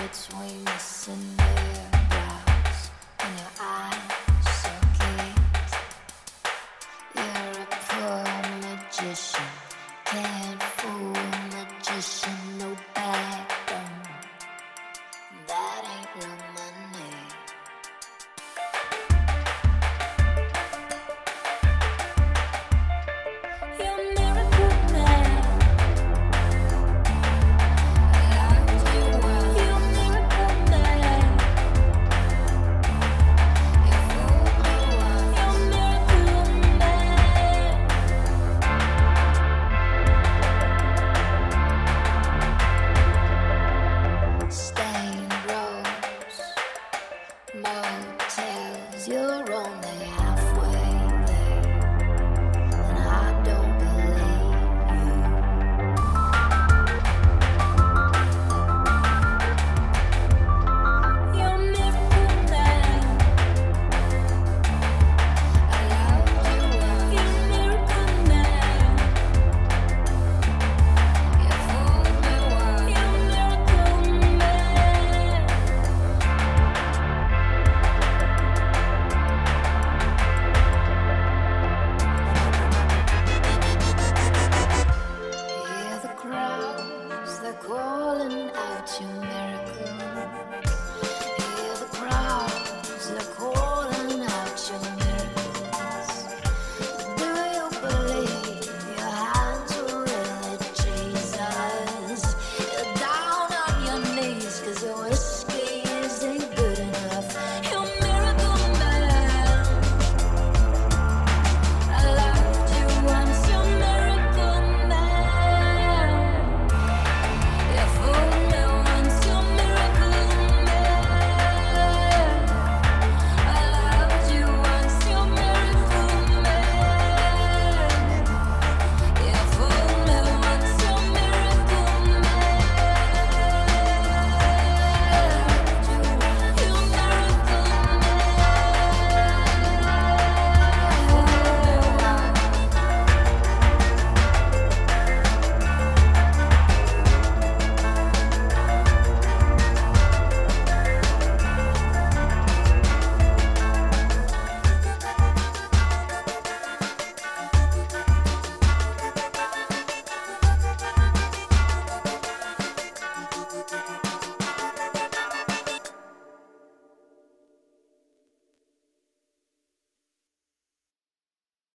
between the cinder brows and your eyes so gaze. You're a poor magician, can't fool a magician, no backbone. That ain't real money. Motels, you're only halfway there, and I don't believe you. You're a miracle man. I love you. You're a miracle man. You fooled me once. You're a miracle man. Hear the crowds, they're calling out your miracle.